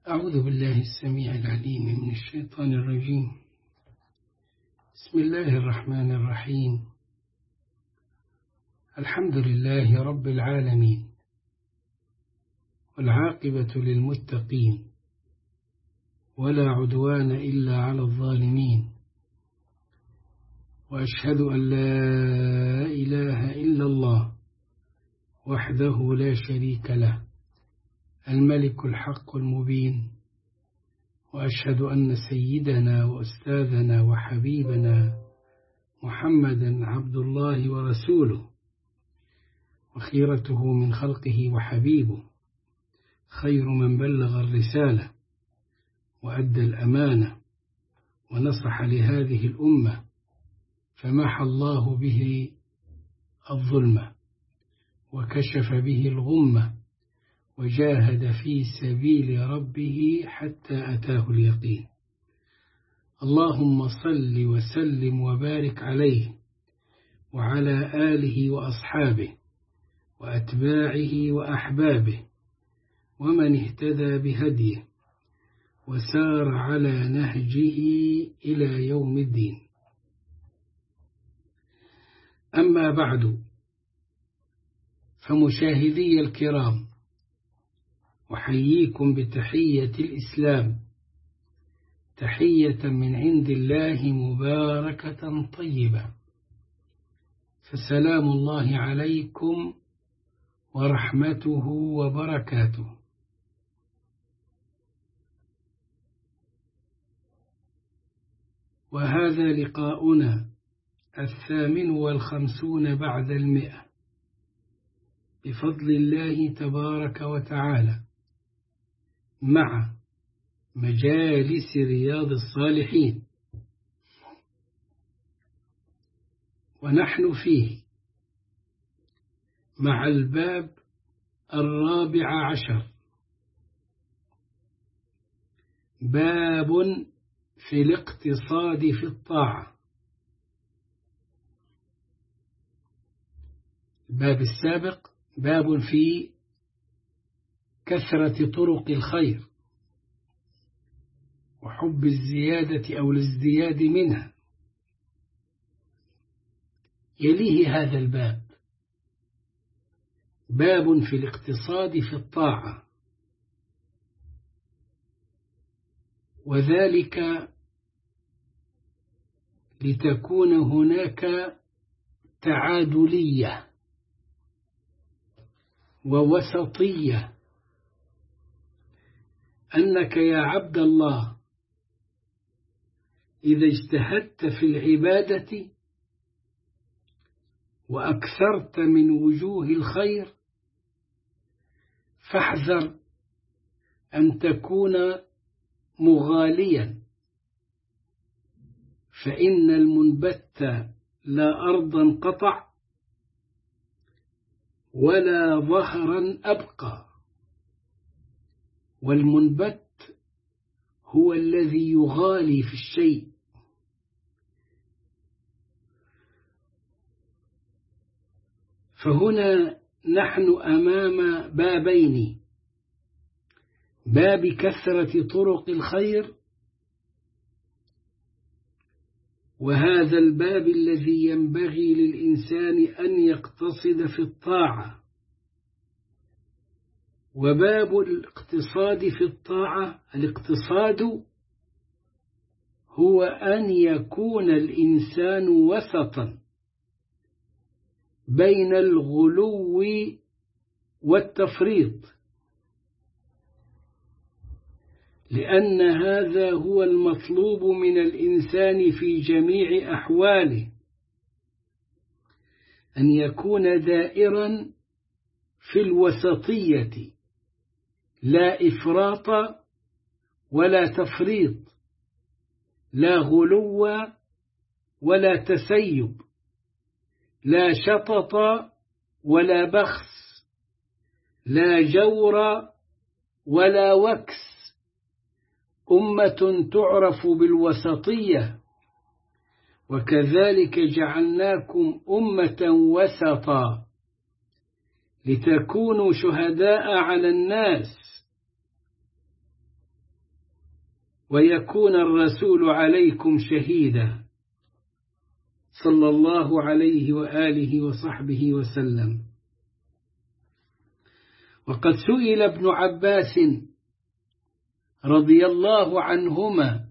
أعوذ بالله السميع العليم من الشيطان الرجيم. بسم الله الرحمن الرحيم. الحمد لله رب العالمين، والعاقبة للمتقين، ولا عدوان إلا على الظالمين، وأشهد أن لا إله إلا الله وحده لا شريك له الملك الحق المبين، وأشهد أن سيدنا وأستاذنا وحبيبنا محمدا عبد الله ورسوله، وخيرته من خلقه وحبيبه، خير من بلغ الرسالة وأدى الأمانة ونصح لهذه الأمة، فمحى الله به الظلمة وكشف به الغمة، وجاهد في سبيل ربه حتى أتاه اليقين. اللهم صل وسلم وبارك عليه وعلى آله وأصحابه وأتباعه وأحبابه ومن اهتدى بهديه وسار على نهجه إلى يوم الدين. أما بعد، فمشاهدي الكرام، أحييكم بتحية الإسلام، تحية من عند الله مباركة طيبة، فسلام الله عليكم ورحمته وبركاته. وهذا لقاؤنا 58 بعد 100 بفضل الله تبارك وتعالى، مع مجالس رياض الصالحين، ونحن فيه مع الباب 14، باب في الاقتصاد في الطاعة. الباب السابق باب في كثرة طرق الخير وحب الزيادة أو الازدياد منها. يليه هذا الباب باب في الاقتصاد في الطاعة، وذلك لتكون هناك تعادلية ووسطية، أنك يا عبد الله إذا اجتهدت في العبادة وأكثرت من وجوه الخير، فاحذر أن تكون مغاليا، فإن المنبت لا أرضا قطع ولا ظهرا أبقى، والمنبت هو الذي يغالي في الشيء. فهنا نحن أمام بابين: باب كثرة طرق الخير، وهذا الباب الذي ينبغي للإنسان أن يقتصد في الطاعة. وباب الاقتصاد في الطاعة، الاقتصاد هو أن يكون الإنسان وسطا بين الغلو والتفريط، لأن هذا هو المطلوب من الإنسان في جميع أحواله، أن يكون دائرا في الوسطية، لا إفراط ولا تفريط، لا غلو ولا تسيب، لا شطط ولا بخس، لا جور ولا وكس. أمة تعرف بالوسطية، وكذلك جعلناكم أمة وسطا لتكونوا شهداء على الناس، ويكون الرسول عليكم شهيدا، صلى الله عليه وآله وصحبه وسلم. وقد سئل ابن عباس رضي الله عنهما: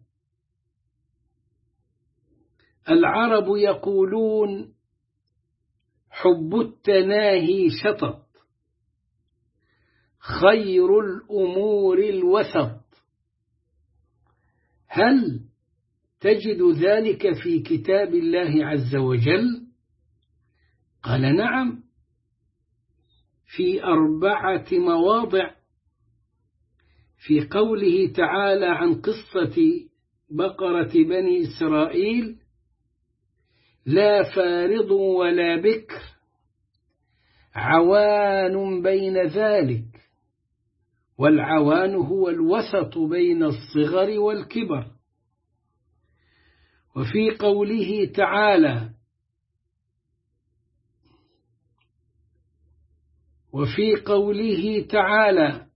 العرب يقولون حب التناهي شطط، خير الأمور الوسط، هل تجد ذلك في كتاب الله عز وجل؟ قال: نعم، في 4 مواضع. في قوله تعالى عن قصة بقرة بني إسرائيل: لا فارض ولا بكر عوان بين ذلك، والعوان هو الوسط بين الصغر والكبر. وفي قوله تعالى: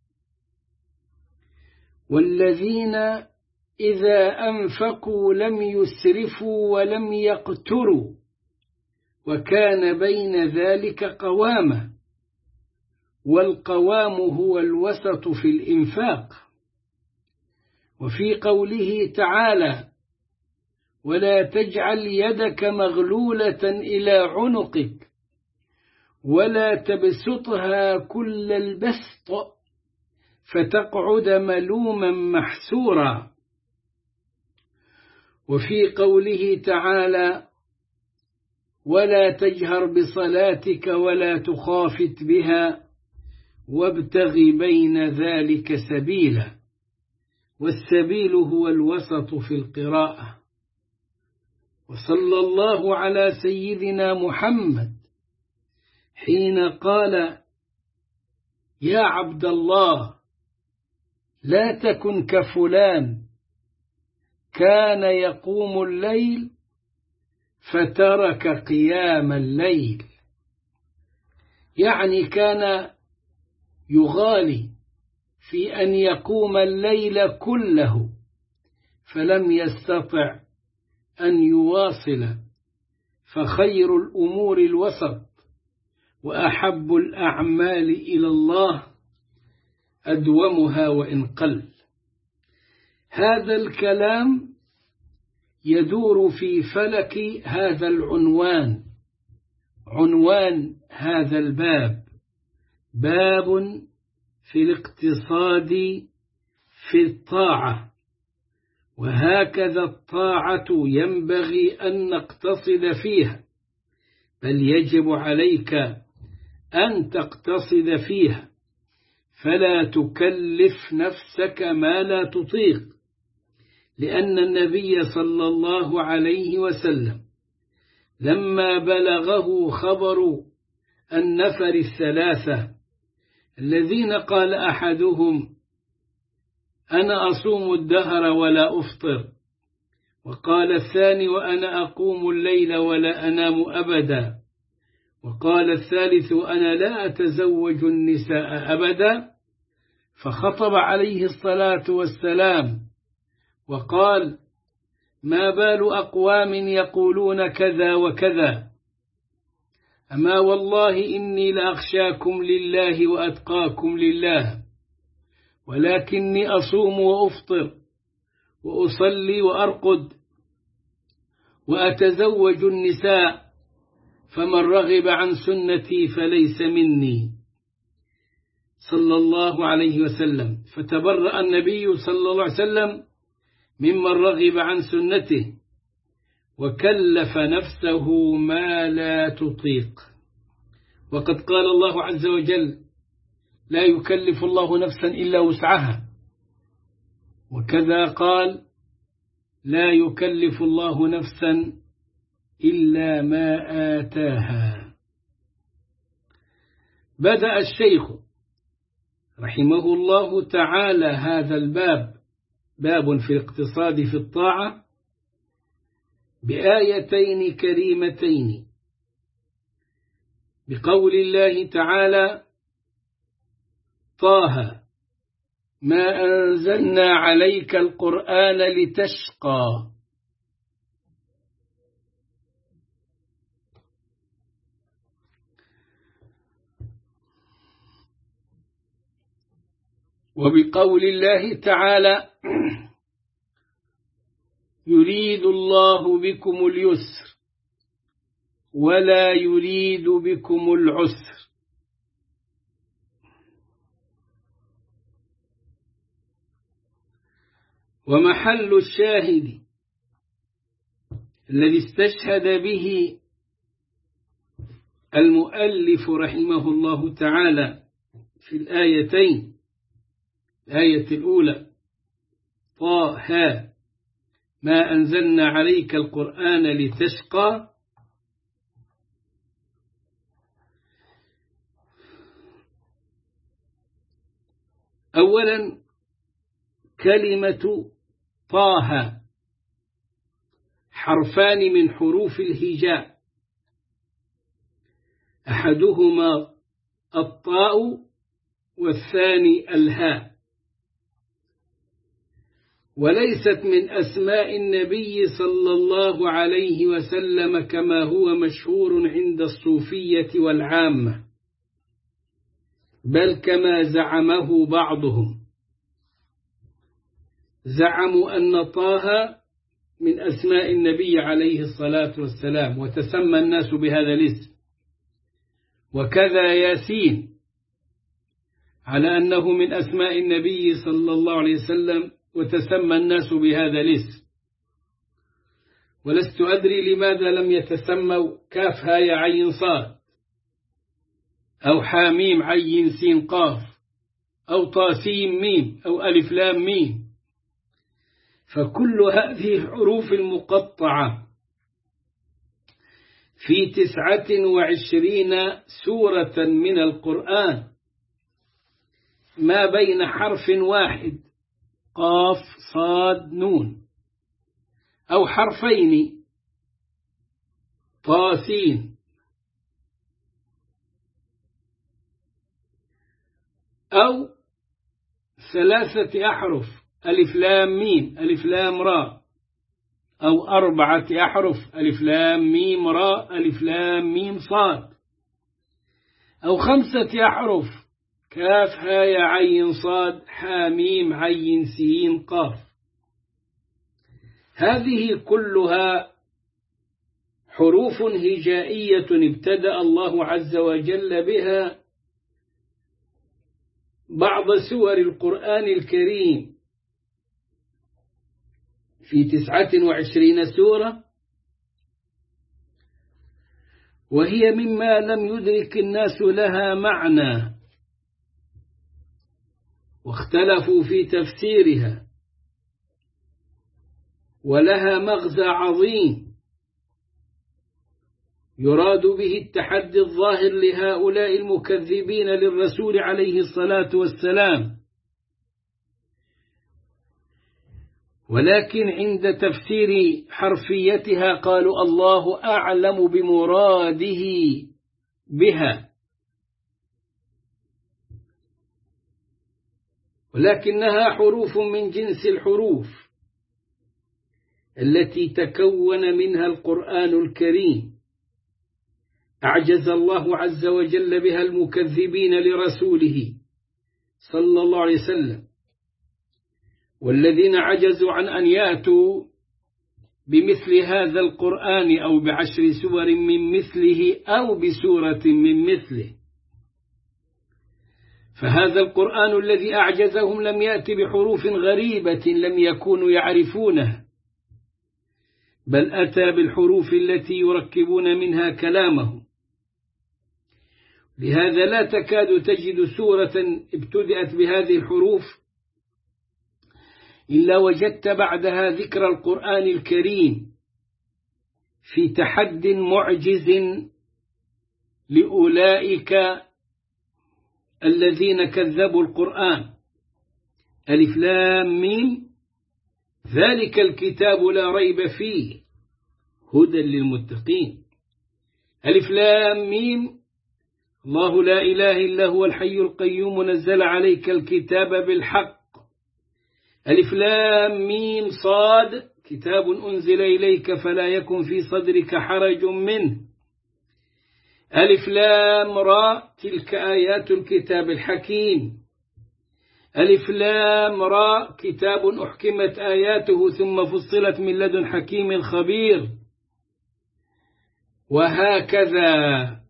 والذين إذا أنفقوا لم يسرفوا ولم يقتروا وكان بين ذلك قواما، والقوام هو الوسط في الإنفاق. وفي قوله تعالى: ولا تجعل يدك مغلولة إلى عنقك ولا تبسطها كل البسط فتقعد ملوما محسورا. وفي قوله تعالى: ولا تجهر بصلاتك ولا تخافت بها وابتغ بين ذلك سبيلا، والسبيل هو الوسط في القراءة. وصلى الله على سيدنا محمد حين قال: يا عبد الله لا تكن كفلان كان يقوم الليل فترك قيام الليل، يعني كان يغالي في أن يقوم الليل كله فلم يستطع أن يواصل، فخير الأمور الوسط، وأحب الأعمال إلى الله أدومها وإن قل. هذا الكلام يدور في فلك هذا العنوان، عنوان هذا الباب: باب في الاقتصاد في الطاعة. وهكذا الطاعة ينبغي أن نقتصد فيها، بل يجب عليك أن تقتصد فيها، فلا تكلف نفسك ما لا تطيق، لأن النبي صلى الله عليه وسلم لما بلغه خبر النفر 3 الذين قال أحدهم: أنا أصوم الدهر ولا أفطر، وقال الثاني: وأنا أقوم الليل ولا أنام أبدا، وقال الثالث: أنا لا أتزوج النساء أبدا، فخطب عليه الصلاة والسلام وقال: ما بال أقوام يقولون كذا وكذا، أما والله إني لأخشاكم لله وأتقاكم لله، ولكني أصوم وأفطر وأصلي وأرقد وأتزوج النساء، فمن رغب عن سنتي فليس مني، صلى الله عليه وسلم. فتبرأ النبي صلى الله عليه وسلم ممن رغب عن سنته، وكلف نفسه ما لا تطيق. وقد قال الله عز وجل: لا يكلف الله نفسا إلا وسعها. وكذا قال: لا يكلف الله نفسا إلا ما آتاها. بدأ الشيخ رحمه الله تعالى هذا الباب، باب في الاقتصاد في الطاعة، بآيتين كريمتين، بقول الله تعالى: طه ما أنزلنا عليك القرآن لتشقى. وبقول الله تعالى يريد الله بكم اليسر ولا يريد بكم العسر. ومحل الشاهد الذي استشهد به المؤلف رحمه الله تعالى في الآيتين، الآية الأولى طه ما أنزلنا عليك القرآن لتشقى، أولا كلمة طه حرفان من حروف الهجاء، أحدهما الطاء والثاني الهاء، وليست من أسماء النبي صلى الله عليه وسلم كما هو مشهور عند الصوفية والعامة، بل كما زعمه بعضهم، زعموا أن طه من أسماء النبي عليه الصلاة والسلام وتسمى الناس بهذا الاسم، وكذا ياسين على أنه من أسماء النبي صلى الله عليه وسلم وتسمى الناس بهذا الاسم. ولست أدري لماذا لم يتسموا كاف هاء عين صاد أو حاميم عين سين قاف أو طاسيم ميم أو ألف لام ميم، فكل هذه الحروف المقطعة في 29 سورة من القرآن ما بين حرف واحد قاف صاد نون أو حرفين طاسين أو 3 أحرف ألف لام ميم ألف لام راء، أو 4 أحرف ألف لام ميم راء ألف لام ميم صاد، أو 5 أحرف كاف هاء عين صاد حاميم عين سين قاف. هذه كلها حروف هجائية ابتدأ الله عز وجل بها بعض سور القرآن الكريم في 29 سورة، وهي مما لم يدرك الناس لها معنى واختلفوا في تفسيرها، ولها مغزى عظيم يراد به التحدي الظاهر لهؤلاء المكذبين للرسول عليه الصلاة والسلام. ولكن عند تفسير حرفيتها قالوا الله أعلم بمراده بها، ولكنها حروف من جنس الحروف التي تكون منها القرآن الكريم، أعجز الله عز وجل بها المكذبين لرسوله صلى الله عليه وسلم، والذين عجزوا عن أن يأتوا بمثل هذا القرآن أو ب10 سور من مثله أو بسورة من مثله. فهذا القرآن الذي أعجزهم لم يأتي بحروف غريبة لم يكونوا يعرفونها، بل أتى بالحروف التي يركبون منها كلامهم. لهذا لا تكاد تجد سورة ابتدأت بهذه الحروف إلا وجدت بعدها ذكر القرآن الكريم في تحد معجز لأولئك الذين كذبوا القرآن. ألف لام ميم ذلك الكتاب لا ريب فيه هدى للمتقين. ألف لام ميم الله لا إله إلا هو الحي القيوم نزل عليك الكتاب بالحق ألف لام ميم صاد كتاب أنزل إليك فلا يكن في صدرك حرج منه. ألف لام را تلك آيات الكتاب الحكيم. ألف لام را كتاب أحكمت آياته ثم فصلت من لدن حكيم خبير. وهكذا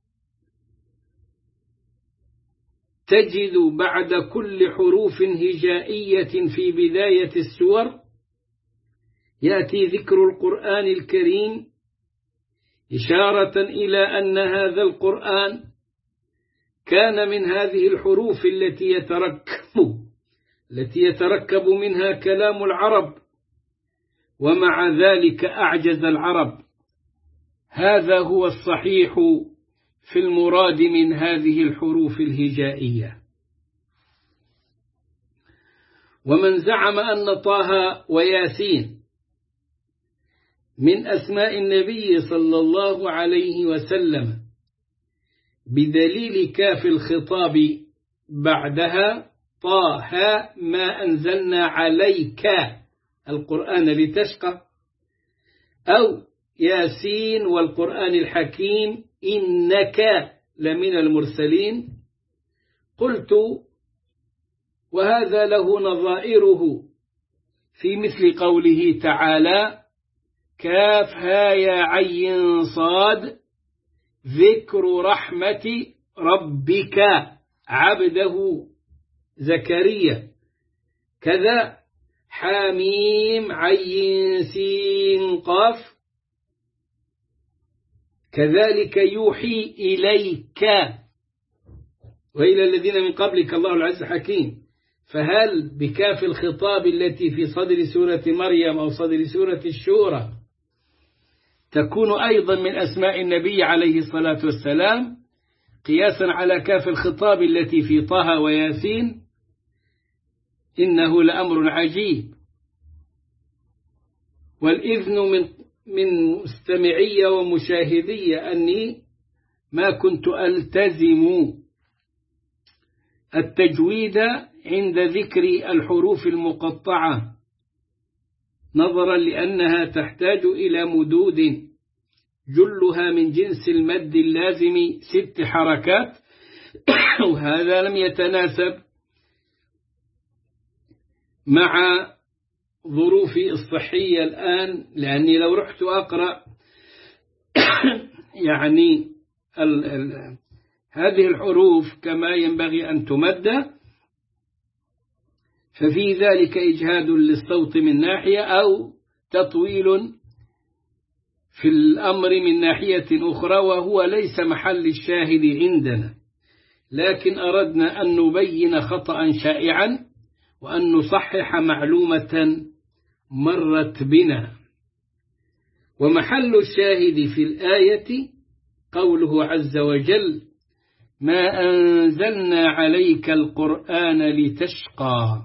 تجد بعد كل حروف هجائية في بداية السور يأتي ذكر القرآن الكريم إشارة إلى أن هذا القرآن كان من هذه الحروف التي يتركب منها كلام العرب، ومع ذلك أعجز العرب. هذا هو الصحيح في المراد من هذه الحروف الهجائية. ومن زعم أن طه وياسين من أسماء النبي صلى الله عليه وسلم بدليل كاف الخطاب بعدها طه ما أنزلنا عليك القرآن لتشقى، أو ياسين والقرآن الحكيم إنك لمن المرسلين، قلت وهذا له نظائره في مثل قوله تعالى كاف ها يا عين صاد ذكر رحمة ربك عبده زكريا، كذا حاميم عين سين قاف كذلك يوحي إليك وإلى الذين من قبلك الله العزيز الحكيم. فهل بكاف الخطاب التي في صدر سورة مريم أو صدر سورة الشورى تكون أيضا من أسماء النبي عليه الصلاة والسلام قياسا على كاف الخطاب التي في طه وياسين؟ إنه لأمر عجيب. والإذن من مستمعية ومشاهدية أني ما كنت ألتزم التجويد عند ذكر الحروف المقطعة نظرا لأنها تحتاج إلى مدود جلها من جنس المد اللازم 6 حركات وهذا لم يتناسب مع ظروفي الصحية الآن، لأني لو رحت أقرأ يعني هذه الحروف كما ينبغي أن تمد ففي ذلك إجهاد للصوت من ناحية أو تطويل في الأمر من ناحية أخرى، وهو ليس محل الشاهد عندنا، لكن أردنا أن نبين خطأ شائعا وأن نصحح معلومة مرت بنا. ومحل الشاهد في الآية قوله عز وجل ما أنزلنا عليك القرآن لتشقى،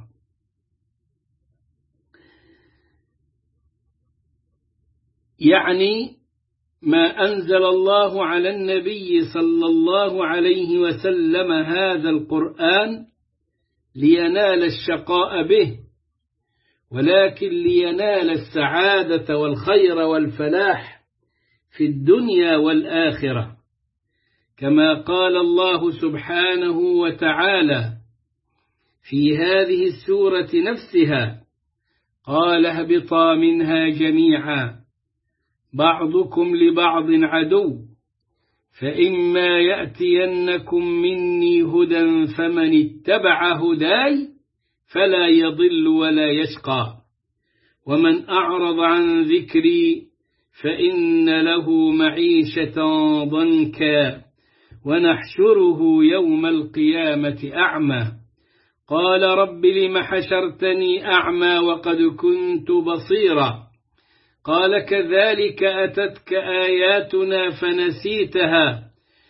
يعني ما أنزل الله على النبي صلى الله عليه وسلم هذا القرآن لينال الشقاء به، ولكن لينال السعادة والخير والفلاح في الدنيا والآخرة، كما قال الله سبحانه وتعالى في هذه السورة نفسها قال اهبطا منها جميعا بعضكم لبعض عدو فإما يأتينكم مني هدى فمن اتبع هداي فلا يضل ولا يشقى ومن أعرض عن ذكري فإن له معيشة ضنكا ونحشره يوم القيامة أعمى قال رب لم حشرتني أعمى وقد كنت بصيرا قال كذلك أتتك آياتنا فنسيتها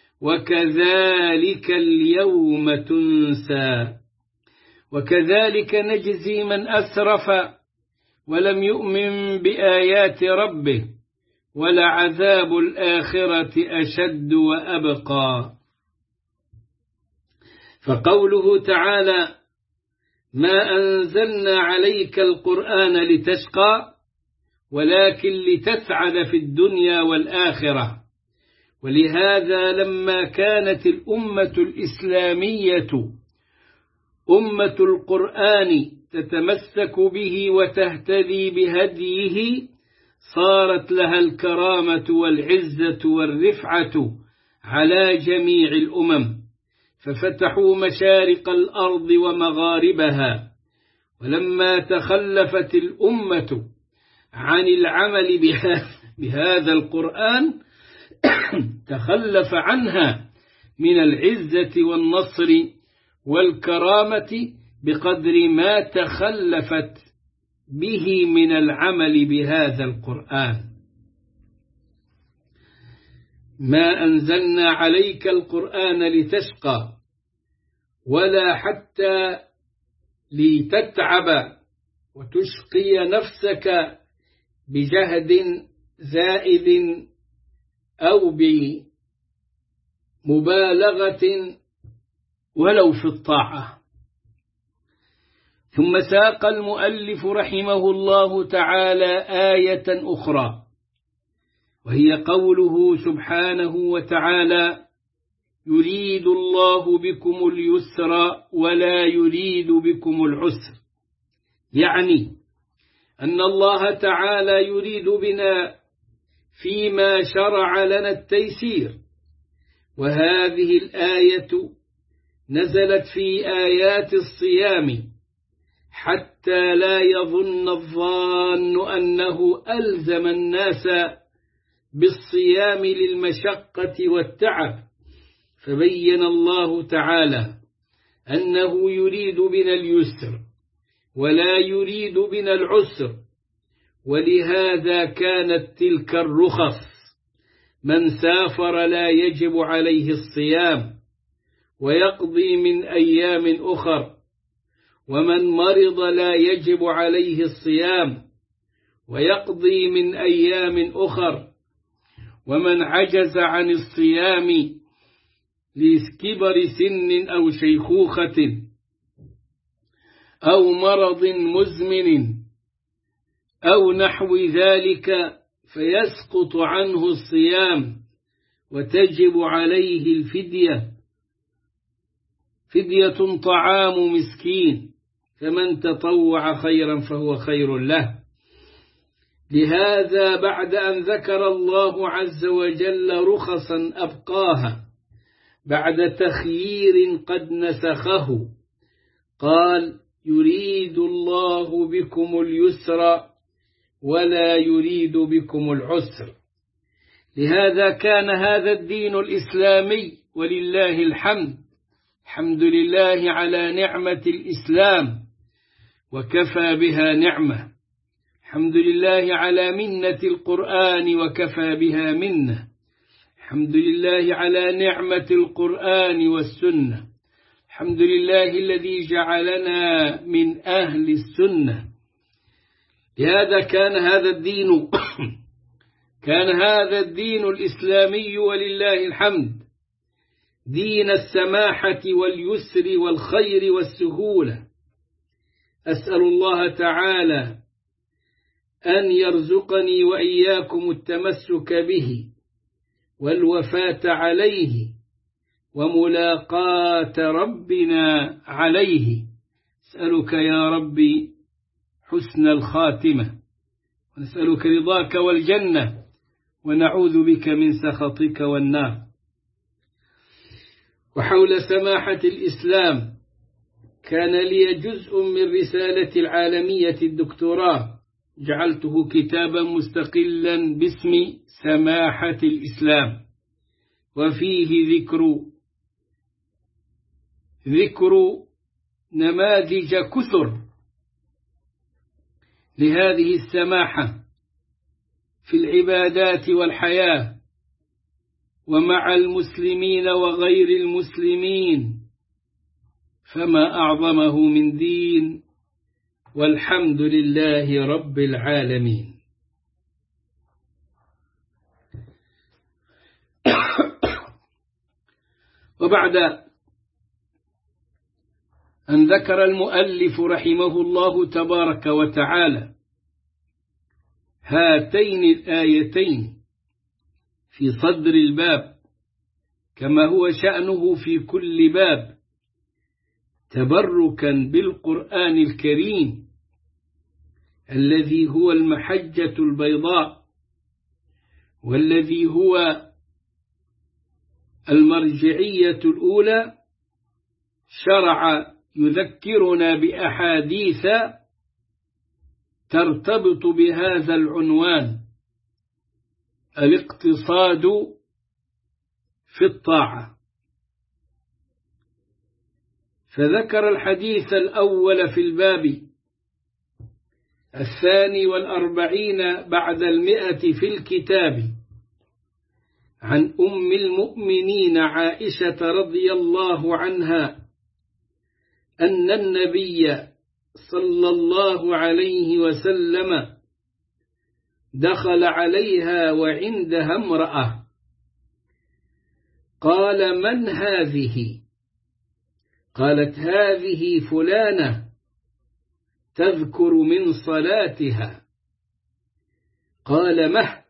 وكذلك اليوم تنسى وكذلك نجزي من أسرف ولم يؤمن بآيات ربه ولعذاب الآخرة أشد وأبقى. فقوله تعالى ما أنزلنا عليك القرآن لتشقى ولكن لتسعد في الدنيا والآخرة. ولهذا لما كانت الأمة الإسلامية أمة القرآن تتمسك به وتهتدي بهديه صارت لها الكرامة والعزة والرفعة على جميع الأمم، ففتحوا مشارق الأرض ومغاربها. ولما تخلفت الأمة عن العمل بهذا القرآن تخلف عنها من العزة والنصر والكرامة بقدر ما تخلفت به من العمل بهذا القرآن. ما أنزلنا عليك القرآن لتشقى ولا حتى لتتعب وتشقي نفسك بجهد زائد أو بمبالغة ولو في الطاعة. ثم ساق المؤلف رحمه الله تعالى آية أخرى، وهي قوله سبحانه وتعالى: يريد الله بكم اليسر ولا يريد بكم العسر، يعني أن الله تعالى يريد بنا فيما شرع لنا التيسير. وهذه الآية نزلت في آيات الصيام حتى لا يظن الظان أنه ألزم الناس بالصيام للمشقة والتعب، فبين الله تعالى أنه يريد بنا اليسر ولا يريد بنا العسر. ولهذا كانت تلك الرخص: من سافر لا يجب عليه الصيام ويقضي من أيام أخر، ومن مرض لا يجب عليه الصيام ويقضي من أيام أخر، ومن عجز عن الصيام لكبر سن أو شيخوخة أو مرض مزمن أو نحو ذلك فيسقط عنه الصيام وتجب عليه الفدية، فدية طعام مسكين، فمن تطوع خيرا فهو خير له. لهذا بعد أن ذكر الله عز وجل رخصا أبقاها بعد تخيير قد نسخه قال: يريد الله بكم اليسر ولا يريد بكم العسر. لهذا كان هذا الدين الإسلامي، ولله الحمد، الحمد لله على نعمة الإسلام وكفى بها نعمة، الحمد لله على منة القرآن وكفى بها منة، الحمد لله على نعمة القرآن والسنة، الحمد لله الذي جعلنا من أهل السنة. لهذا كان هذا الدين الإسلامي ولله الحمد دين السماحة واليسر والخير والسهولة. أسأل الله تعالى أن يرزقني وإياكم التمسك به والوفاة عليه وملاقاة ربنا عليه. أسألك يا ربي حسن الخاتمة، ونسألك رضاك والجنة، ونعوذ بك من سخطك والنار. وحول سماحة الإسلام كان لي جزء من رسالة العالمية الدكتوراه، جعلته كتابا مستقلا باسم سماحة الإسلام، وفيه ذكر نماذج كثر لهذه السماحة في العبادات والحياة ومع المسلمين وغير المسلمين، فما أعظمه من دين، والحمد لله رب العالمين. وبعد أن ذكر المؤلف رحمه الله تبارك وتعالى هاتين الآيتين في صدر الباب كما هو شأنه في كل باب، تبركا بالقرآن الكريم الذي هو المحجة البيضاء، والذي هو المرجعية الأولى، شرع يذكرنا بأحاديث ترتبط بهذا العنوان: الاقتصاد في الطاعة. فذكر الحديث الأول في الباب 42 بعد 100 في الكتاب عن أم المؤمنين عائشة رضي الله عنها أن النبي صلى الله عليه وسلم دخل عليها وعندها امرأة، قال: من هذه؟ قالت: هذه فلانة تذكر من صلاتها. قال: مه،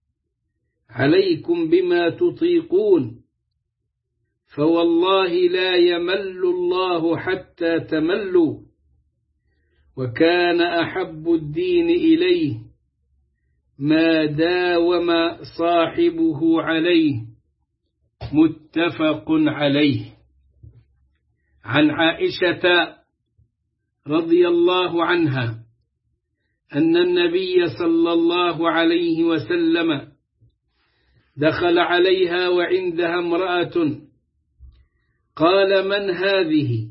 عليكم بما تطيقون، فوالله لا يمل الله حتى تملوا، وكان أحب الدين إليه ما داوم صاحبه عليه، متفق عليه. عن عائشة رضي الله عنها أن النبي صلى الله عليه وسلم دخل عليها وعندها امرأة، قال: من هذه؟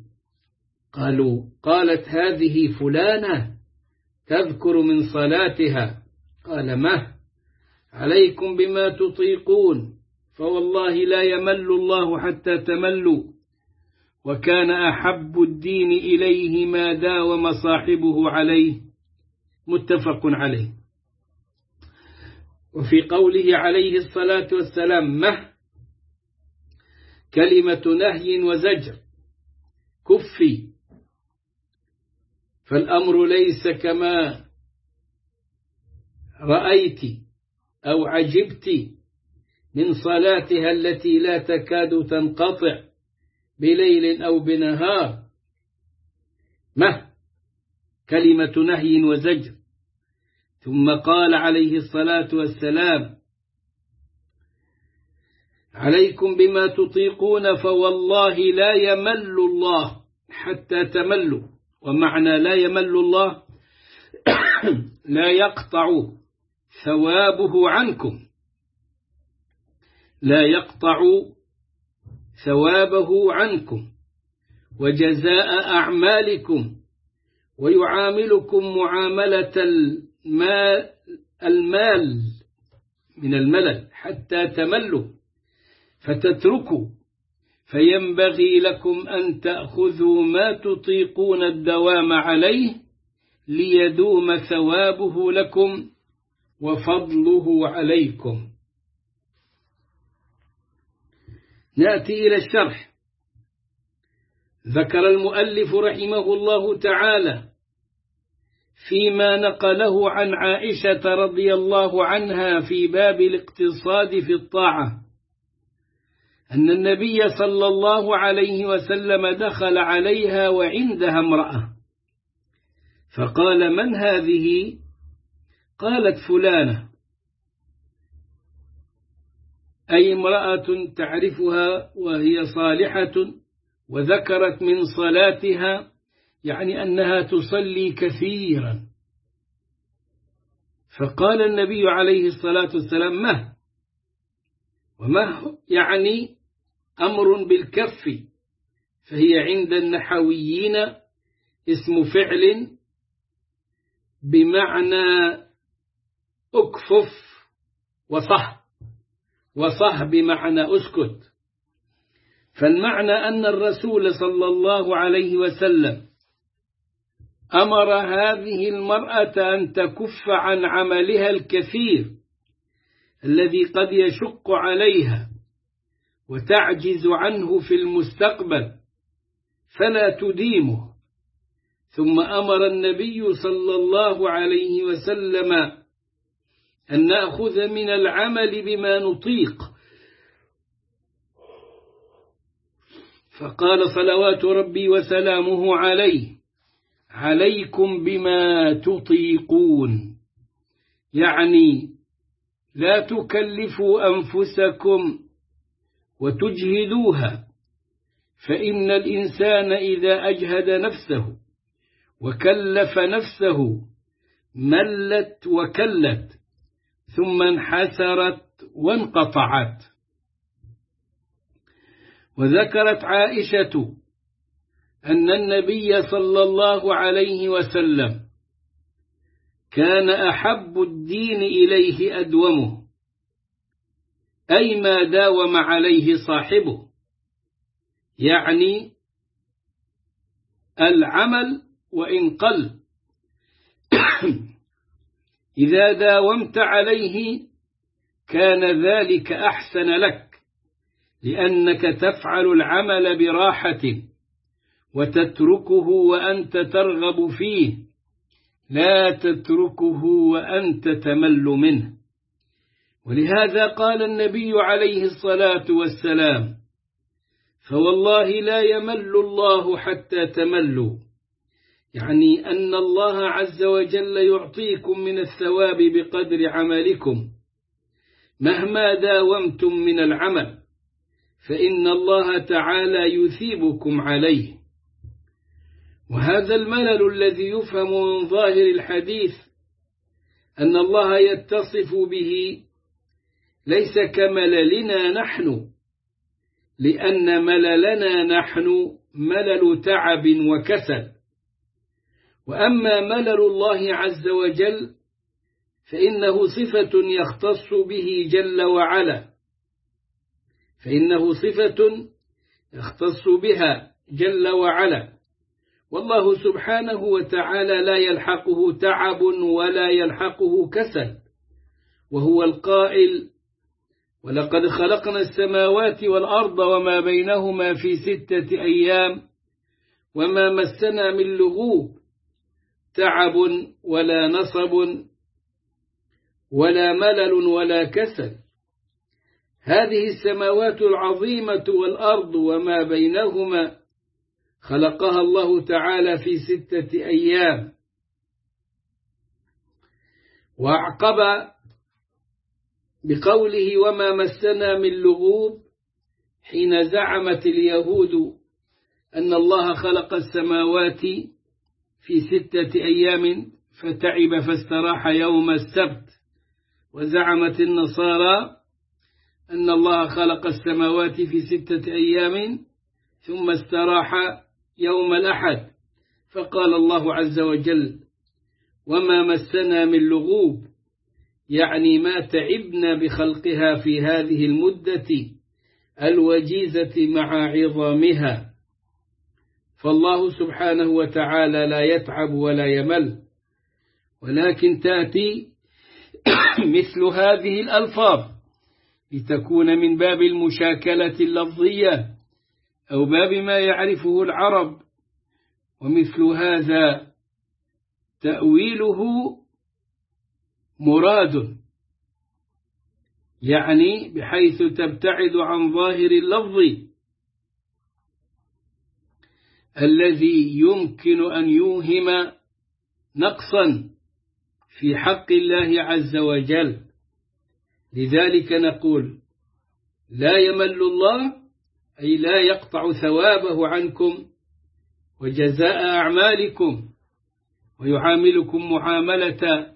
قالت: هذه فلانة تذكر من صلاتها. قال: مه، عليكم بما تطيقون، فوالله لا يمل الله حتى تملوا، وكان أحب الدين إليه ما داوم صاحبه عليه، متفق عليه. وفي قوله عليه الصلاة والسلام مه، كلمة نهي وزجر، كفي، فالأمر ليس كما رأيت أو عجبت من صلاتها التي لا تكاد تنقطع بليل أو بنهار. مه، كلمة نهي وزجر. ثم قال عليه الصلاة والسلام: عليكم بما تطيقون، فوالله لا يمل الله حتى تملوا. ومعنى لا يمل الله لا يقطع ثوابه عنكم، لا يقطع ثوابه عنكم وجزاء أعمالكم، ويعاملكم معاملة المال من الملل حتى تملوا فتتركوا، فينبغي لكم أن تأخذوا ما تطيقون الدوام عليه ليدوم ثوابه لكم وفضله عليكم. نأتي إلى الشرح. ذكر المؤلف رحمه الله تعالى فيما نقله عن عائشة رضي الله عنها في باب الاقتصاد في الطاعة أن النبي صلى الله عليه وسلم دخل عليها وعندها امرأة، فقال: من هذه؟ قالت: فلانة، أي امرأة تعرفها وهي صالحة، وذكرت من صلاتها يعني أنها تصلي كثيرا. فقال النبي عليه الصلاة والسلام: مه، ومه يعني أمر بالكف، فهي عند النحويين اسم فعل بمعنى أكفف وصه بمعنى أسكت. فالمعنى أن الرسول صلى الله عليه وسلم أمر هذه المرأة أن تكف عن عملها الكثير الذي قد يشق عليها وتعجز عنه في المستقبل، فلا تديمه. ثم أمر النبي صلى الله عليه وسلم أن نأخذ من العمل بما نطيق، فقال صلوات ربي وسلامه عليه: عليكم بما تطيقون، يعني لا تكلفوا أنفسكم وتجهدوها، فإن الإنسان إذا أجهد نفسه وكلف نفسه ملت وكلت ثم انحسرت وانقطعت. وذكرت عائشة أن النبي صلى الله عليه وسلم كان أحب الدين إليه أدومه، أي ما داوم عليه صاحبه، يعني العمل وإن قل إذا داومت عليه كان ذلك أحسن لك، لأنك تفعل العمل براحة وتتركه وأنت ترغب فيه، لا تتركه وأنت تمل منه. ولهذا قال النبي عليه الصلاة والسلام: فوالله لا يمل الله حتى تملوا، يعني أن الله عز وجل يعطيكم من الثواب بقدر عملكم مهما داومتم من العمل، فإن الله تعالى يثيبكم عليه. وهذا الملل الذي يفهم من ظاهر الحديث أن الله يتصف به ليس كمللنا نحن، لأن مللنا نحن ملل تعب وكسل، وأما ملل الله عز وجل فإنه صفة يختص به جل وعلا، فإنه صفة يختص بها جل وعلا، والله سبحانه وتعالى لا يلحقه تعب ولا يلحقه كسل، وهو القائل: ولقد خلقنا السماوات والأرض وما بينهما في 6 أيام وما مسنا من لغوب، تعب ولا نصب ولا ملل ولا كسل. هذه السماوات العظيمة والأرض وما بينهما خلقها الله تعالى في 6 أيام. وأعقب بقوله: وما مسنا من لغوب، حين زعمت اليهود أن الله خلق السماوات في 6 أيام فتعب فاستراح يوم السبت، وزعمت النصارى أن الله خلق السماوات في 6 أيام ثم استراح يوم الأحد، فقال الله عز وجل: وما مسنا من لغوب، يعني ما تعبنا بخلقها في هذه المدة الوجيزة مع عظامها. فالله سبحانه وتعالى لا يتعب ولا يمل، ولكن تأتي مثل هذه الألفاظ لتكون من باب المشاكلة اللفظية أو باب ما يعرفه العرب، ومثل هذا تأويله مراد، يعني بحيث تبتعد عن ظاهر اللفظ الذي يمكن أن يوهم نقصا في حق الله عز وجل. لذلك نقول: لا يمل الله، أي لا يقطع ثوابه عنكم وجزاء أعمالكم ويعاملكم معاملة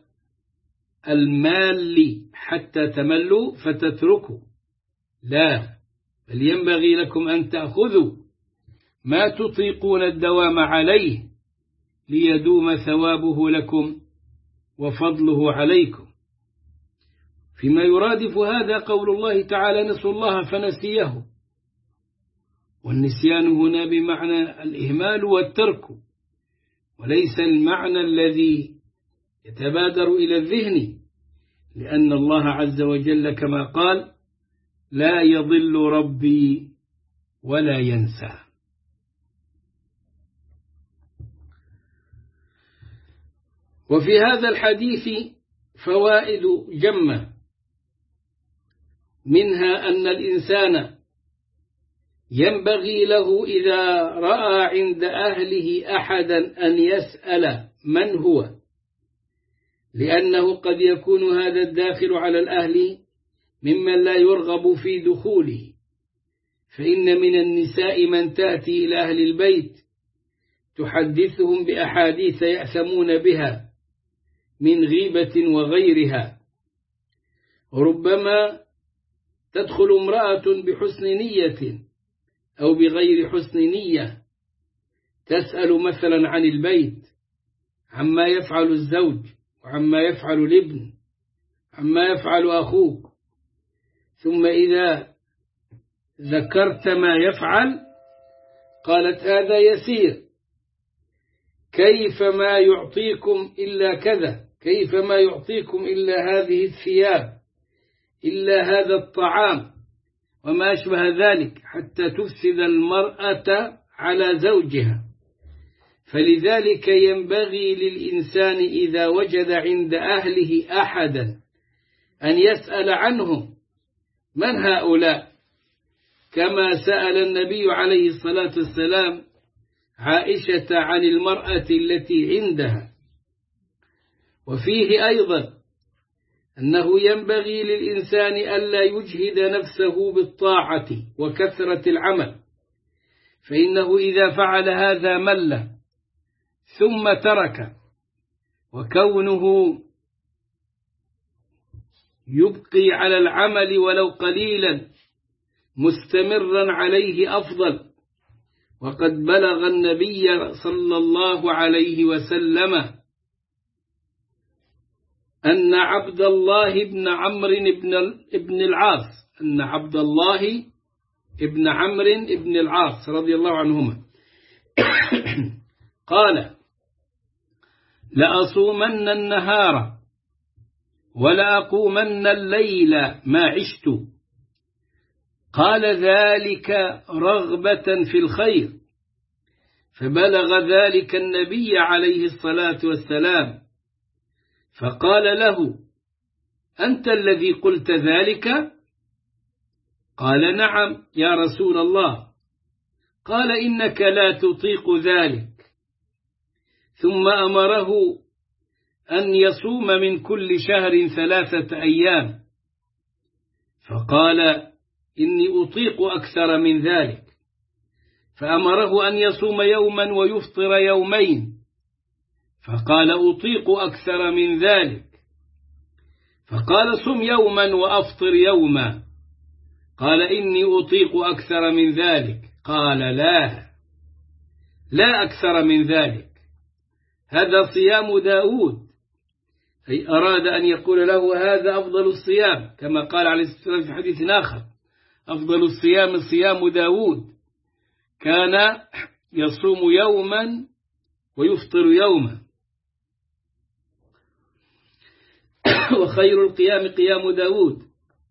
المال حتى تملوا فتتركوا، لا، بل ينبغي لكم أن تأخذوا ما تطيقون الدوام عليه ليدوم ثوابه لكم وفضله عليكم. فيما يرادف هذا قول الله تعالى: نسوا الله فنسيه، والنسيان هنا بمعنى الإهمال والترك، وليس المعنى الذي يتبادر إلى الذهن، لأن الله عز وجل كما قال: لا يضل ربي ولا ينسى. وفي هذا الحديث فوائد جمة، منها أن الإنسان ينبغي له إذا رأى عند أهله أحدا أن يسأل من هو، لأنه قد يكون هذا الداخل على الأهل ممن لا يرغب في دخوله، فإن من النساء من تأتي إلى أهل البيت تحدثهم بأحاديث يأثمون بها من غيبة وغيرها، وربما تدخل امرأة بحسن نية أو بغير حسن نية تسأل مثلا عن البيت، عما يفعل الزوج، وعما يفعل الابن، عما يفعل أخوك، ثم إذا ذكرت ما يفعل قالت هذا يسير، كيف ما يعطيكم إلا كذا، كيف ما يعطيكم إلا هذه الثياب، إلا هذا الطعام، وما أشبه ذلك، حتى تفسد المرأة على زوجها. فلذلك ينبغي للإنسان إذا وجد عند أهله أحدا أن يسأل عنهم من هؤلاء، كما سأل النبي عليه الصلاة والسلام عائشة عن المرأة التي عندها. وفيه أيضا أنه ينبغي للإنسان ألا يجهد نفسه بالطاعة وكثرة العمل، فإنه إذا فعل هذا مل ثم ترك، وكونه يبقي على العمل ولو قليلا مستمرا عليه أفضل. وقد بلغ النبي صلى الله عليه وسلم أن عبد الله بن عمرو بن العاص أن عبد الله بن عمرو بن العاص رضي الله عنهما قال: لأصومن النهار ولأقومن الليل ما عشت. قال ذلك رغبة في الخير، فبلغ ذلك النبي عليه الصلاة والسلام، فقال له: أنت الذي قلت ذلك؟ قال: نعم يا رسول الله. قال: إنك لا تطيق ذلك. ثم أمره أن يصوم من كل شهر 3 أيام، فقال: إني أطيق أكثر من ذلك. فأمره أن يصوم يوما ويفطر يومين، فقال: أطيق أكثر من ذلك. فقال: صم يوما وأفطر يوما. قال: إني أطيق أكثر من ذلك. قال: لا أكثر من ذلك، هذا صيام داود. أي أراد أن يقول له هذا أفضل الصيام، كما قال عليه الصلاة والسلام في حديث آخر: أفضل الصيام صيام داود، كان يصوم يوما ويفطر يوما. وخير القيام قيام داود،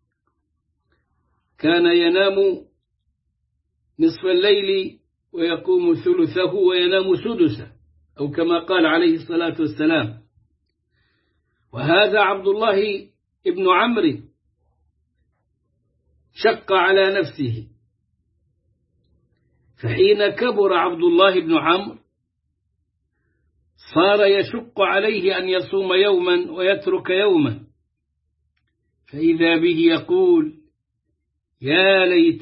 كان ينام نصف الليل ويقوم ثلثه وينام سدسه، أو كما قال عليه الصلاة والسلام. وهذا عبد الله ابن عمرو شق على نفسه، فحين كبر عبد الله بن عمرو صار يشق عليه أن يصوم يوما ويترك يوما، فإذا به يقول: يا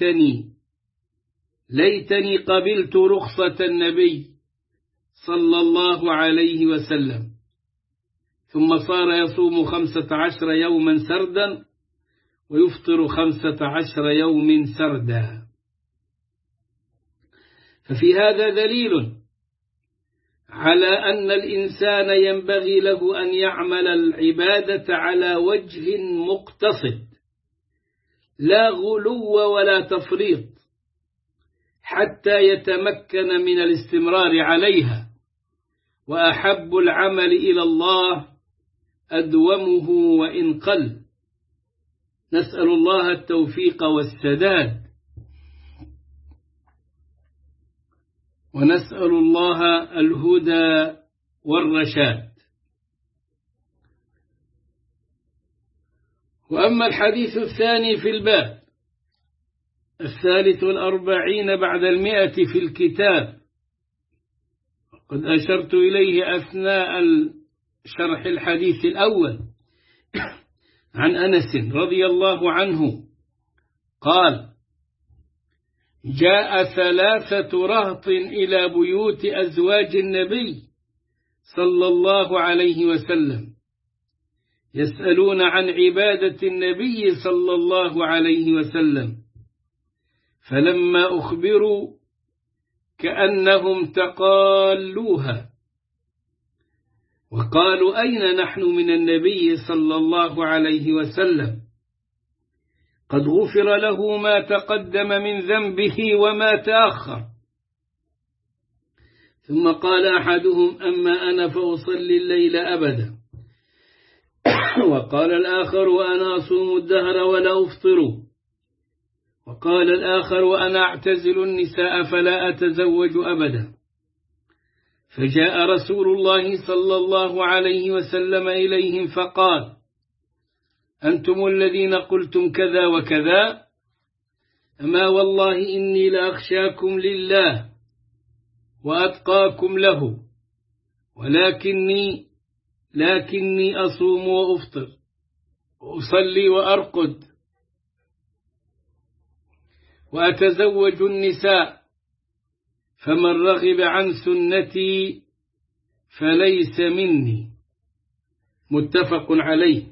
ليتني قبلت رخصة النبي صلى الله عليه وسلم. ثم صار يصوم 15 يوما سردا ويفطر 15 يوم سردا. ففي هذا دليل على أن الإنسان ينبغي له أن يعمل العبادة على وجه مقتصد، لا غلو ولا تفريط، حتى يتمكن من الاستمرار عليها. وأحب العمل إلى الله أدومه وإن قل. نسأل الله التوفيق والسداد، ونسأل الله الهدى والرشاد. وأما الحديث الثاني في الباب 43 بعد 100 في الكتاب، قد أشرت إليه أثناء شرح الحديث الأول عن أنس رضي الله عنه قال: جاء 3 رهط إلى بيوت أزواج النبي صلى الله عليه وسلم يسألون عن عبادة النبي صلى الله عليه وسلم، فلما أخبروا كأنهم تقالوها وقالوا: أين نحن من النبي صلى الله عليه وسلم؟ قد غفر له ما تقدم من ذنبه وما تأخر. ثم قال أحدهم: أما أنا فأصلي الليل أبدا. وقال الآخر: وأنا أصوم الدهر ولا أفطر. وقال الآخر: وأنا أعتزل النساء فلا أتزوج أبدا. فجاء رسول الله صلى الله عليه وسلم إليهم فقال: أنتم الذين قلتم كذا وكذا؟ أما والله إني لأخشاكم لله وأتقاكم له، لكني أصوم وأفطر وأصلي وأرقد وأتزوج النساء، فمن رغب عن سنتي فليس مني. متفق عليه.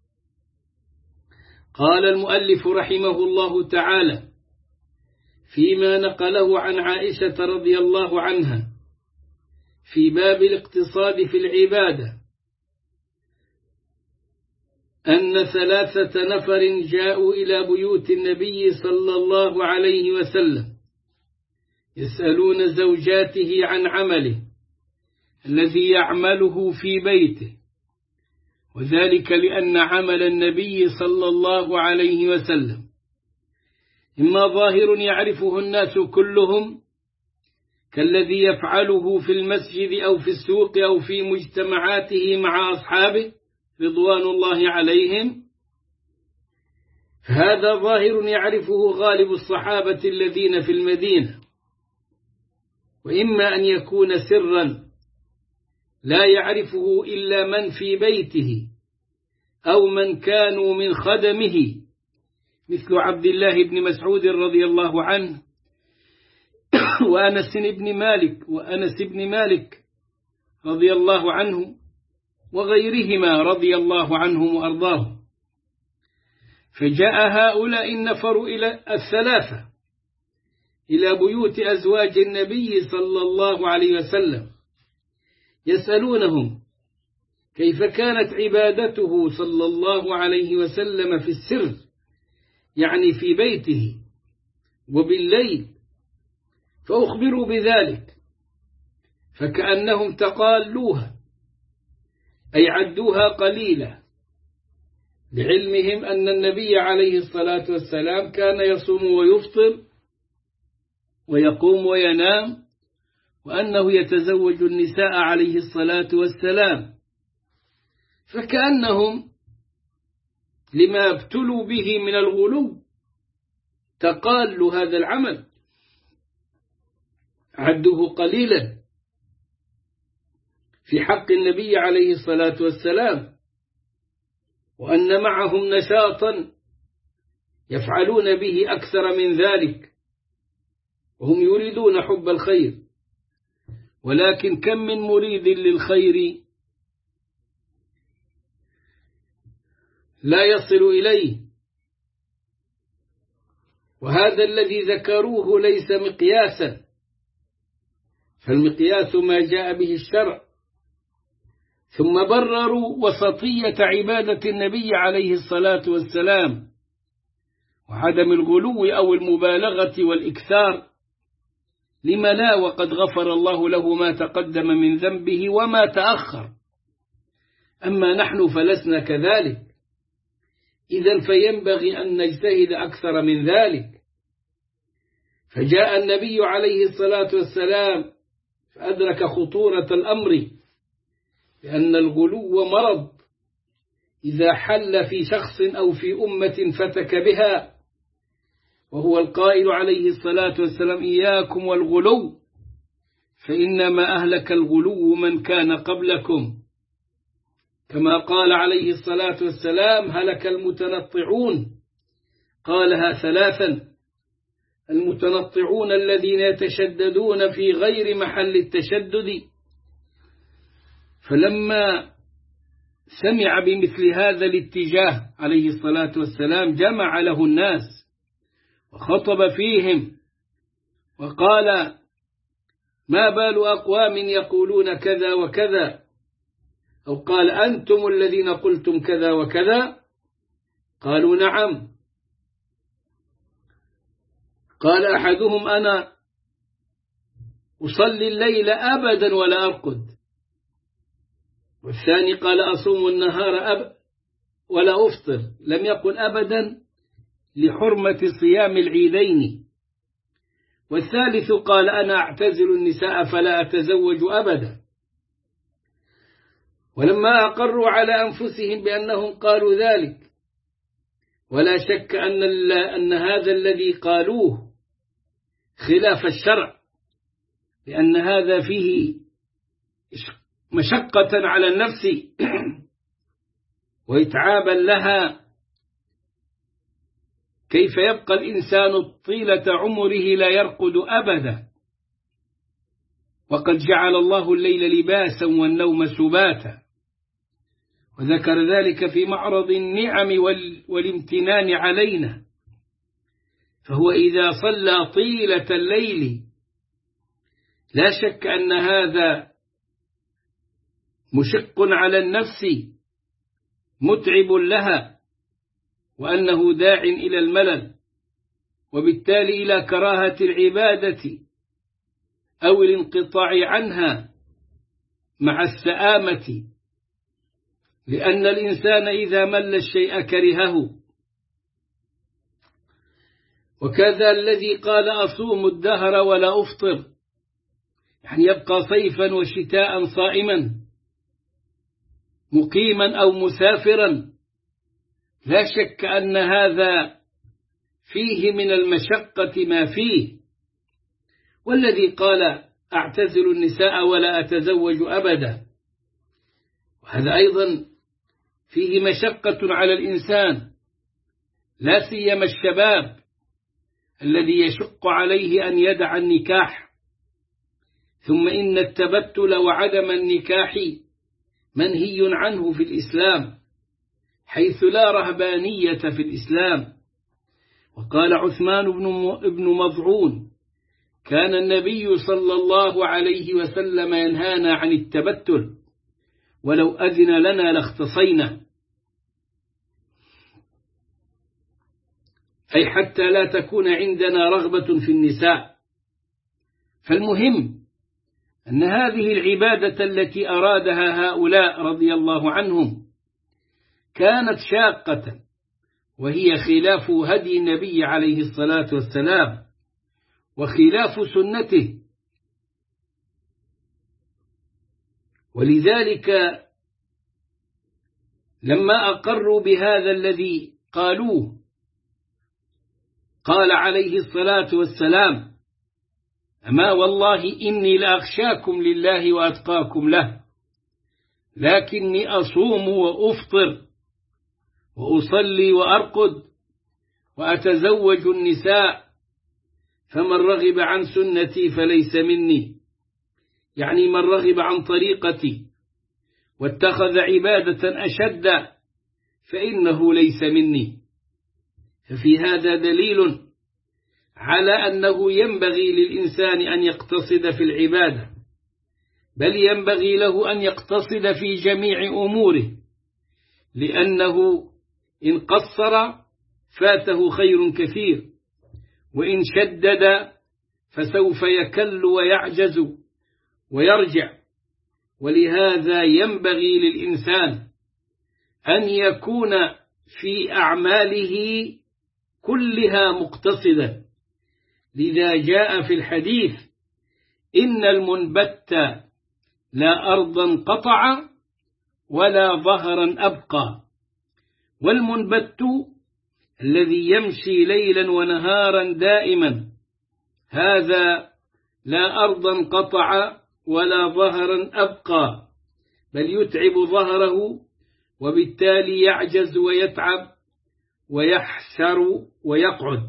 قال المؤلف رحمه الله تعالى فيما نقله عن عائشة رضي الله عنها في باب الاقتصاد في العبادة أن 3 نفر جاءوا إلى بيوت النبي صلى الله عليه وسلم يسألون زوجاته عن عمله الذي يعمله في بيته، وذلك لأن عمل النبي صلى الله عليه وسلم إما ظاهر يعرفه الناس كلهم كالذي يفعله في المسجد أو في السوق أو في مجتمعاته مع أصحابه رضوان الله عليهم، هذا ظاهر يعرفه غالب الصحابة الذين في المدينة، وإما أن يكون سرا لا يعرفه إلا من في بيته أو من كانوا من خدمه مثل عبد الله بن مسعود رضي الله عنه وأنس بن مالك رضي الله عنه وغيرهما رضي الله عنهم وأرضاهم. فجاء هؤلاء النفر إلى 3 إلى بيوت أزواج النبي صلى الله عليه وسلم يسألونهم كيف كانت عبادته صلى الله عليه وسلم في السر، يعني في بيته وبالليل، فأخبروا بذلك فكأنهم تقالوها أي عدوها قليلة، لعلمهم أن النبي عليه الصلاة والسلام كان يصوم ويفطر ويقوم وينام، وأنه يتزوج النساء عليه الصلاة والسلام، فكأنهم لما ابتلوا به من الغلو تقالوا هذا العمل، عدوه قليلا في حق النبي عليه الصلاة والسلام، وأن معهم نشاطا يفعلون به أكثر من ذلك، وهم يريدون حب الخير، ولكن كم من مريد للخير لا يصل إليه، وهذا الذي ذكروه ليس مقياسا، فالمقياس ما جاء به الشرع. ثم برروا وسطية عبادة النبي عليه الصلاة والسلام وعدم الغلو أو المبالغة والإكثار، لما لا وقد غفر الله له ما تقدم من ذنبه وما تأخر. أما نحن فلسنا كذلك، إذن فينبغي أن نجتهد أكثر من ذلك. فجاء النبي عليه الصلاة والسلام فأدرك خطورة الأمر، لأن الغلو مرض إذا حل في شخص أو في أمة فتك بها، وهو القائل عليه الصلاة والسلام: إياكم والغلو فإنما أهلك الغلو من كان قبلكم، كما قال عليه الصلاة والسلام: هلك المتنطعون. قالها ثلاثا: المتنطعون الذين يتشددون في غير محل التشدد. فلما سمع بمثل هذا الاتجاه عليه الصلاة والسلام جمع له الناس وخطب فيهم وقال: ما بال أقوام يقولون كذا وكذا، أو قال: أنتم الذين قلتم كذا وكذا؟ قالوا: نعم. قال أحدهم: أنا أصلي الليل أبدا ولا أرقد. والثاني قال: أصوم النهار ولا أفطر. لم يقل أبدا لحرمة صيام العيدين. والثالث قال: أنا أعتزل النساء فلا أتزوج أبدا. ولما أقروا على أنفسهم بأنهم قالوا ذلك، ولا شك أن هذا الذي قالوه خلاف الشرع، لأن هذا فيه مشقة على النفس وإتعابا لها. كيف يبقى الإنسان طيلة عمره لا يرقد أبدا، وقد جعل الله الليل لباسا والنوم سباتا، وذكر ذلك في معرض النعم والامتنان علينا. فهو إذا صلى طيلة الليل لا شك أن هذا مشق على النفس متعب لها، وأنه داع إلى الملل، وبالتالي إلى كراهة العبادة أو الانقطاع عنها مع السآمة، لأن الإنسان إذا مل الشيء كرهه. وكذا الذي قال: أصوم الدهر ولا أفطر، يعني يبقى صيفا وشتاء صائما مقيما أو مسافرا، لا شك أن هذا فيه من المشقة ما فيه. والذي قال: أعتزل النساء ولا أتزوج أبدا، وهذا أيضا فيه مشقة على الإنسان، لا سيما الشباب الذي يشق عليه أن يدع النكاح. ثم إن التبتل وعدم النكاح منهي عنه في الإسلام، حيث لا رهبانية في الإسلام. وقال عثمان بن مظعون: كان النبي صلى الله عليه وسلم ينهانا عن التبتل، ولو أذن لنا لاختصينا، أي حتى لا تكون عندنا رغبة في النساء. فالمهم أن هذه العبادة التي أرادها هؤلاء رضي الله عنهم كانت شاقة، وهي خلاف هدي النبي عليه الصلاة والسلام وخلاف سنته. ولذلك لما أقروا بهذا الذي قالوه قال عليه الصلاة والسلام: أما والله إني لأخشاكم لله وأتقاكم له، لكني أصوم وأفطر وأصلي وأرقد وأتزوج النساء، فمن رغب عن سنتي فليس مني، يعني من رغب عن طريقتي واتخذ عبادة أشد فإنه ليس مني. ففي هذا دليل على أنه ينبغي للإنسان أن يقتصد في العبادة، بل ينبغي له أن يقتصد في جميع أموره، لأنه إن قصر فاته خير كثير، وإن شدد فسوف يكل ويعجز ويرجع. ولهذا ينبغي للإنسان أن يكون في أعماله كلها مقتصدا. لذا جاء في الحديث: إن المنبت لا أرضا قطع ولا ظهرا أبقى، والمنبت الذي يمشي ليلا ونهارا دائما، هذا لا أرضا قطع ولا ظهرا أبقى، بل يتعب ظهره وبالتالي يعجز ويتعب ويحسر ويقعد.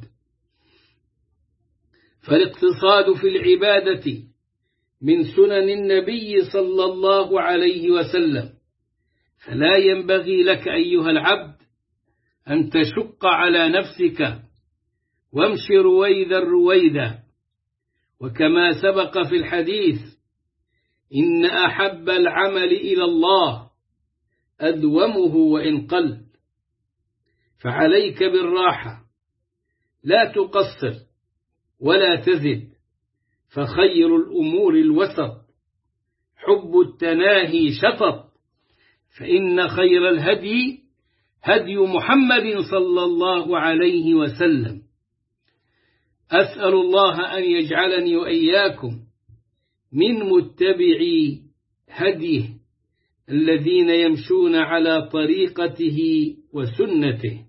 فالاقتصاد في العبادة من سنن النبي صلى الله عليه وسلم، فلا ينبغي لك أيها العبد أن تشق على نفسك وامش رويدا رويدا. وكما سبق في الحديث: إن أحب العمل إلى الله أدومه وإن قل. فعليك بالراحة، لا تقصر ولا تزد، فخير الأمور الوسط، حب التناهي شطط، فإن خير الهدي هدي محمد صلى الله عليه وسلم. أسأل الله أن يجعلني وإياكم من متبعي هديه الذين يمشون على طريقته وسنته.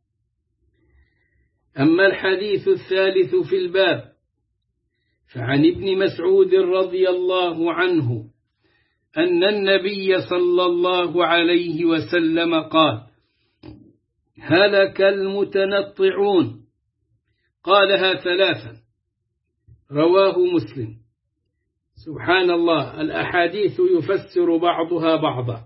أما الحديث الثالث في الباب، فعن ابن مسعود رضي الله عنه أن النبي صلى الله عليه وسلم قال: هلك المتنطعون. قالها ثلاثا، رواه مسلم. سبحان الله، الأحاديث يفسر بعضها بعضا.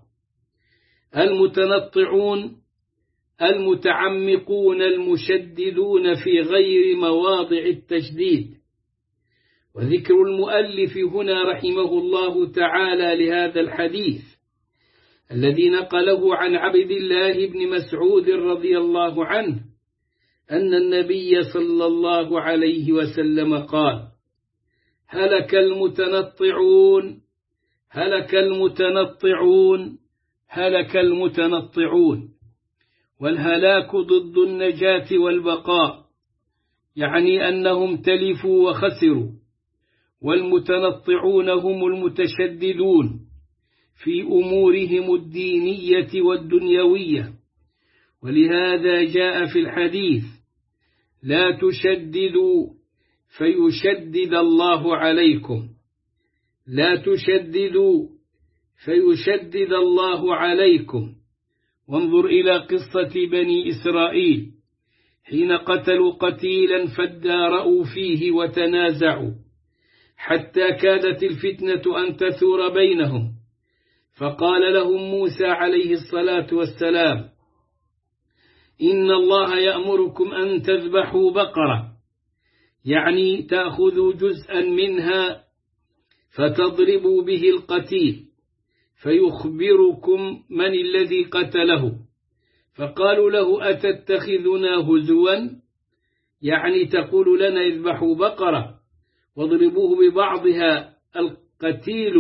المتنطعون المتعمقون المشددون في غير مواضع التشديد. وذكر المؤلف هنا رحمه الله تعالى لهذا الحديث الذي نقله عن عبد الله بن مسعود رضي الله عنه أن النبي صلى الله عليه وسلم قال: هلك المتنطعون، هلك المتنطعون، هلك المتنطعون. والهلاك ضد النجاة والبقاء، يعني أنهم تلفوا وخسروا. والمتنطعون هم المتشددون في أمورهم الدينية والدنيوية. ولهذا جاء في الحديث: لا تشددوا فيشدد الله عليكم، لا تشددوا فيشدد الله عليكم. وانظر إلى قصة بني إسرائيل حين قتلوا قتيلا فادارأوا فيه وتنازعوا حتى كادت الفتنة أن تثور بينهم، فقال لهم موسى عليه الصلاة والسلام: إن الله يأمركم أن تذبحوا بقرة، يعني تأخذوا جزءا منها فتضربوا به القتيل فيخبركم من الذي قتله. فقالوا له: أتتخذنا هزوا؟ يعني تقول لنا اذبحوا بقرة واضربوه ببعضها القتيل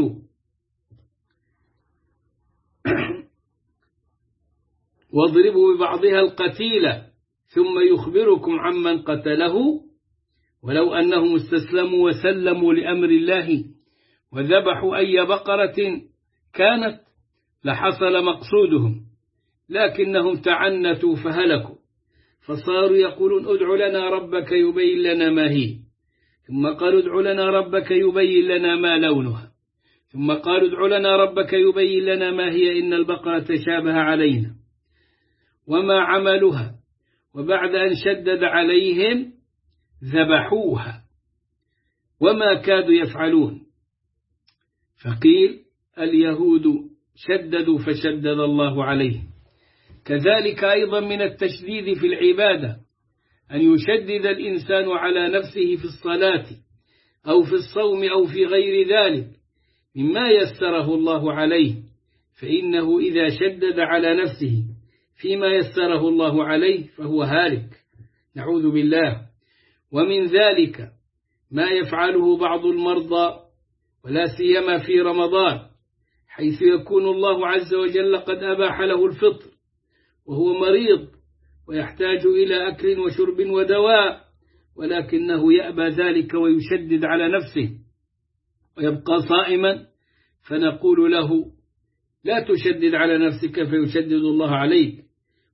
واضربوا ببعضها القتيل ثم يخبركم عمن قتله. ولو أنهم استسلموا وسلموا لأمر الله وذبحوا أي بقرة كانت لحصل مقصودهم، لكنهم تعنتوا فهلكوا، فصاروا يقولون: ادع لنا ربك يبين لنا ما هي. ثم قالوا: ادع لنا ربك يبين لنا ما لونها. ثم قالوا: ادع لنا ربك يبين لنا ما هي إن البقرة تشابه علينا. وما عملها، وبعد أن شدد عليهم ذبحوها وما كادوا يفعلون. فقيل: اليهود شددوا فشدد الله عليهم. كذلك أيضا من التشديد في العبادة أن يشدد الإنسان على نفسه في الصلاة أو في الصوم أو في غير ذلك مما يسره الله عليه، فإنه إذا شدد على نفسه فيما يسره الله عليه فهو هالك، نعوذ بالله. ومن ذلك ما يفعله بعض المرضى، ولا سيما في رمضان، حيث يكون الله عز وجل قد أباح له الفطر وهو مريض ويحتاج إلى أكل وشرب ودواء، ولكنه يأبى ذلك ويشدد على نفسه ويبقى صائما. فنقول له: لا تشدد على نفسك فيشدد الله عليك،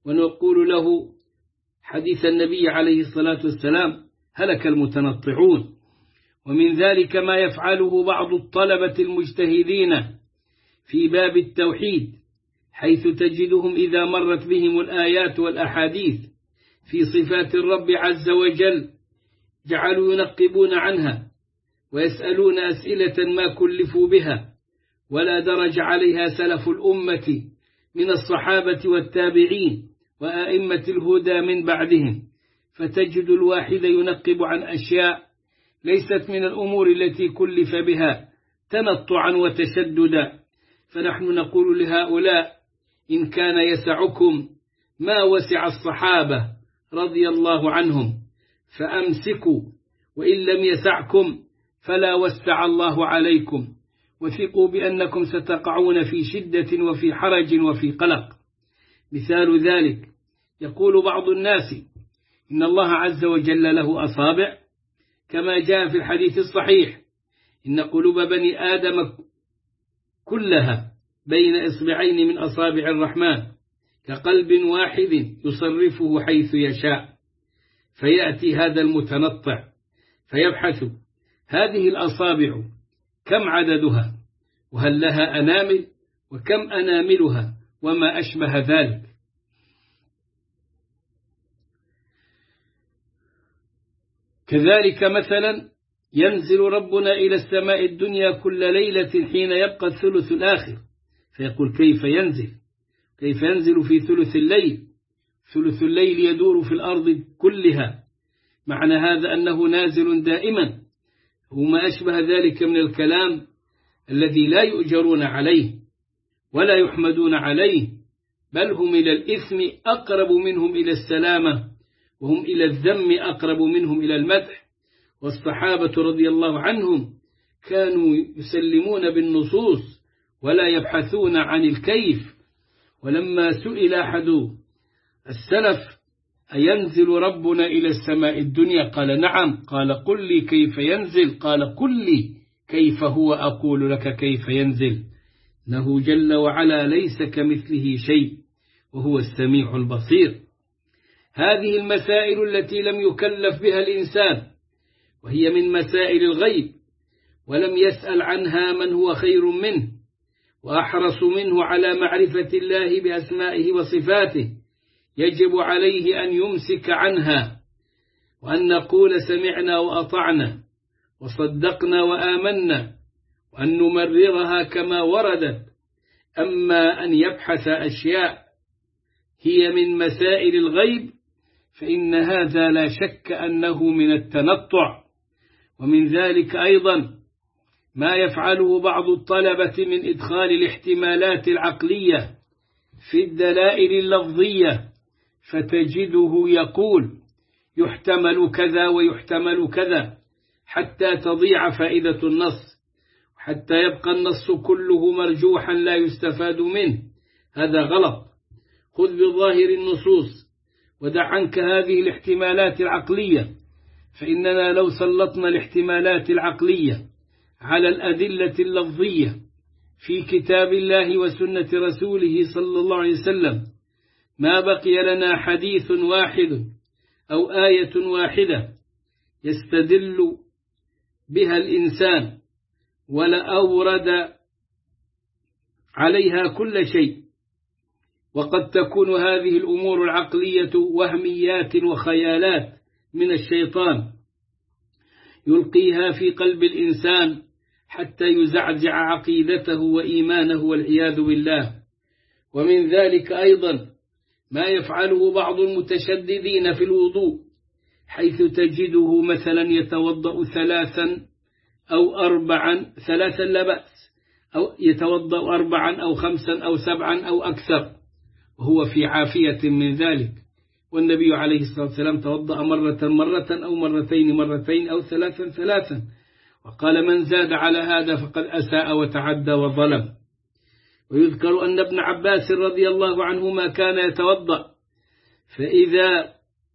ونقول له حديث النبي عليه الصلاة والسلام: هلك المتنطعون. ومن ذلك ما يفعله بعض الطلبة المجتهدين في باب التوحيد، حيث تجدهم إذا مرت بهم الآيات والأحاديث في صفات الرب عز وجل جعلوا ينقبون عنها ويسألون أسئلة ما كلفوا بها ولا درج عليها سلف الأمة من الصحابة والتابعين وآئمة الهدى من بعدهم، فتجد الواحد ينقب عن أشياء ليست من الأمور التي كلف بها تنطعا وتشددا. فنحن نقول لهؤلاء: إن كان يسعكم ما وسع الصحابة رضي الله عنهم فأمسكوا، وإن لم يسعكم فلا وسع الله عليكم، وثقوا بأنكم ستقعون في شدة وفي حرج وفي قلق. مثال ذلك: يقول بعض الناس إن الله عز وجل له أصابع، كما جاء في الحديث الصحيح: إن قلوب بني آدم كلها بين إصبعين من أصابع الرحمن كقلب واحد يصرفه حيث يشاء. فيأتي هذا المتنطع فيبحث: هذه الأصابع كم عددها؟ وهل لها أنامل؟ وكم أناملها؟ وما أشبه ذلك. كذلك مثلا ينزل ربنا إلى السماء الدنيا كل ليلة حين يبقى الثلث الآخر، فيقول: كيف ينزل؟ كيف ينزل في ثلث الليل؟ ثلث الليل يدور في الأرض كلها، معنى هذا أنه نازل دائما، وما أشبه ذلك من الكلام الذي لا يؤجرون عليه ولا يحمدون عليه، بل هم إلى الإثم أقرب منهم إلى السلامة، وهم إلى الذم أقرب منهم إلى المدح. والصحابة رضي الله عنهم كانوا يسلمون بالنصوص ولا يبحثون عن الكيف. ولما سئل أحد السلف: أينزل ربنا إلى السماء الدنيا؟ قال: نعم. قال: قل لي كيف ينزل؟ قال: قل لي كيف هو أقول لك كيف ينزل. إنه جل وعلا ليس كمثله شيء وهو السميع البصير. هذه المسائل التي لم يكلف بها الإنسان، وهي من مسائل الغيب، ولم يسأل عنها من هو خير منه وأحرص منه على معرفة الله بأسمائه وصفاته، يجب عليه أن يمسك عنها، وأن نقول: سمعنا وأطعنا وصدقنا وآمنا، وأن نمررها كما وردت. أما أن يبحث أشياء هي من مسائل الغيب فإن هذا لا شك أنه من التنطع. ومن ذلك أيضا ما يفعله بعض الطلبة من إدخال الاحتمالات العقلية في الدلائل اللفظية، فتجده يقول: يحتمل كذا ويحتمل كذا، حتى تضيع فائدة النص، حتى يبقى النص كله مرجوحا لا يستفاد منه. هذا غلط. خذ بظاهر النصوص ودع عنك هذه الاحتمالات العقلية، فإننا لو سلطنا الاحتمالات العقلية على الأدلة اللفظية في كتاب الله وسنة رسوله صلى الله عليه وسلم ما بقي لنا حديث واحد أو آية واحدة يستدل بها الإنسان ولأورد عليها كل شيء. وقد تكون هذه الأمور العقلية وهميات وخيالات من الشيطان يلقيها في قلب الإنسان حتى يزعزع عقيدته وإيمانه والعياذ بالله. ومن ذلك أيضا ما يفعله بعض المتشددين في الوضوء، حيث تجده مثلا يتوضأ ثلاثا لا بأس، أو يتوضأ 4 أو 5 أو 7 أو أكثر وهو في عافية من ذلك. والنبي عليه الصلاة والسلام توضأ مرة أو مرتين أو 3 وقال: من زاد على هذا فقد أساء وتعدى وظلم. ويذكر أن ابن عباس رضي الله عنهما كان يتوضأ، فإذا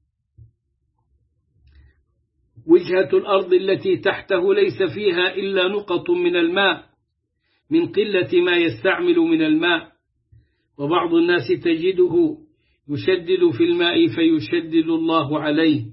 وجهة الأرض التي تحته ليس فيها إلا نقط من الماء من قلة ما يستعمل من الماء. وبعض الناس تجده يشدد في الماء فيشدد الله عليه.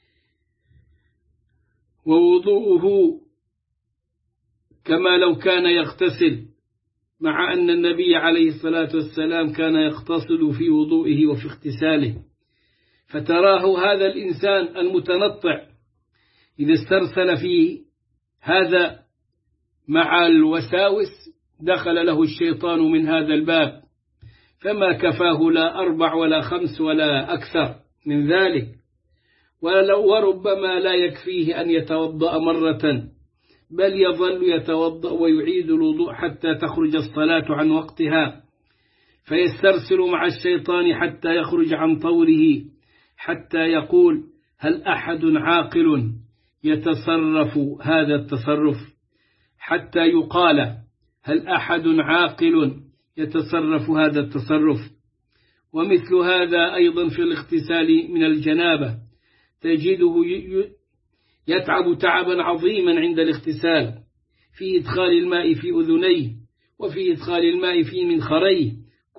ووضوءه كما لو كان يغتسل، مع أن النبي عليه الصلاة والسلام كان يغتسل في وضوئه وفي اغتساله. فتراه هذا الإنسان المتنطع إذا استرسل في هذا مع الوساوس دخل له الشيطان من هذا الباب، فما كفاه لا 4 ولا 5 ولا أكثر من ذلك. وربما لا يكفيه أن يتوضأ مرة، بل يظل يتوضأ ويعيد الوضوء حتى تخرج الصلاة عن وقتها، فيسترسل مع الشيطان حتى يخرج عن طوره، حتى يقول: هل أحد عاقل يتصرف هذا التصرف؟ حتى يقال: هل أحد عاقل يتصرف هذا التصرف؟ ومثل هذا أيضا في الاغتسال من الجنابة، تجده يتعب تعبا عظيما عند الاغتسال في إدخال الماء في أذنيه وفي إدخال الماء في منخريه.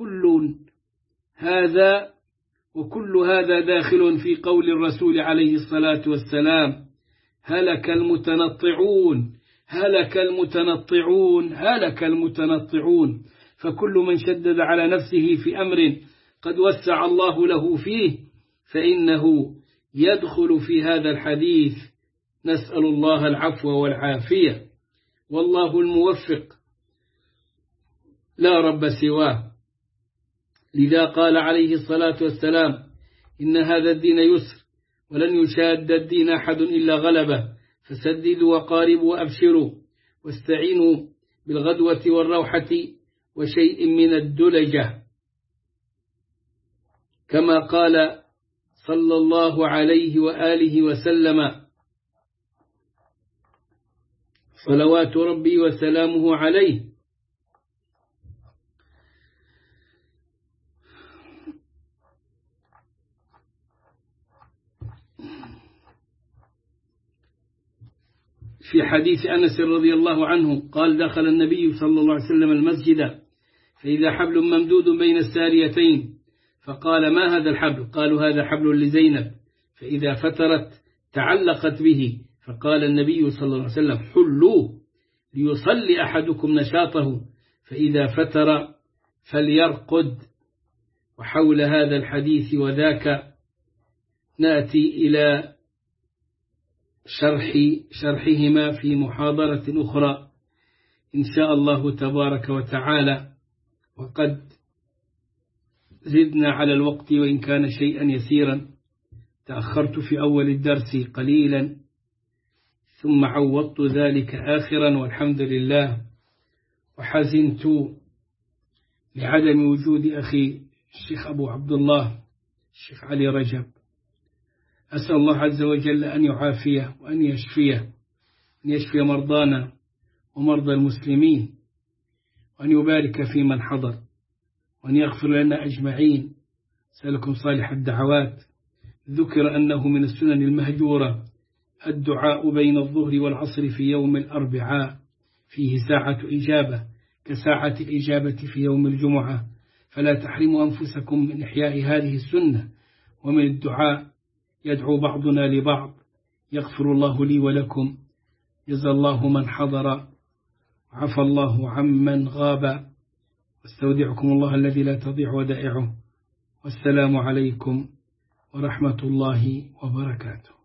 كل هذا داخل في قول الرسول عليه الصلاة والسلام: هلك المتنطعون، هلك المتنطعون، هلك المتنطعون. فكل من شدد على نفسه في أمر قد وسع الله له فيه فإنه يدخل في هذا الحديث. نسأل الله العفو والعافية، والله الموفق لا رب سواه. لذا قال عليه الصلاة والسلام: إن هذا الدين يسر ولن يشاد الدين أحد إلا غلبه، فسددوا وقاربوا وأبشروا، واستعينوا بالغدوة والروحة وشيء من الدلجة، كما قال صلى الله عليه وآله وسلم صلوات ربي وسلامه عليه: في حديث أنس رضي الله عنه قال: دخل النبي صلى الله عليه وسلم المسجد فإذا حبل ممدود بين الساريتين، فقال: ما هذا الحبل؟ قالوا: هذا حبل لزينب، فإذا فترت تعلقت به، فقال النبي صلى الله عليه وسلم: حلوه ليصلي أحدكم نشاطه، فإذا فتر فليرقد. وحول هذا الحديث وذاك نأتي إلى شرحهما في محاضرة أخرى إن شاء الله تبارك وتعالى. وقد زدنا على الوقت وإن كان شيئا يسيرا، تأخرت في أول الدرس قليلا ثم عوضت ذلك آخرا والحمد لله. وحزنت لعدم وجود أخي الشيخ أبو عبد الله الشيخ علي رجب. أسأل الله عز وجل أن يعافيه وأن يشفي مرضانا ومرضى المسلمين، وأن يبارك في من حضر، وأن يغفر لنا أجمعين. سألكم صالح الدعوات. ذكر أنه من السنن المهجورة الدعاء بين الظهر والعصر في يوم الأربعاء، فيه ساعة إجابة كساعة الإجابة في يوم الجمعة، فلا تحرموا أنفسكم من إحياء هذه السنة ومن الدعاء. يدعو بعضنا لبعض. يغفر الله لي ولكم، جزا الله من حضر، وعفى الله عمن غاب، واستودعكم الله الذي لا تضيع ودائعه. والسلام عليكم ورحمة الله وبركاته.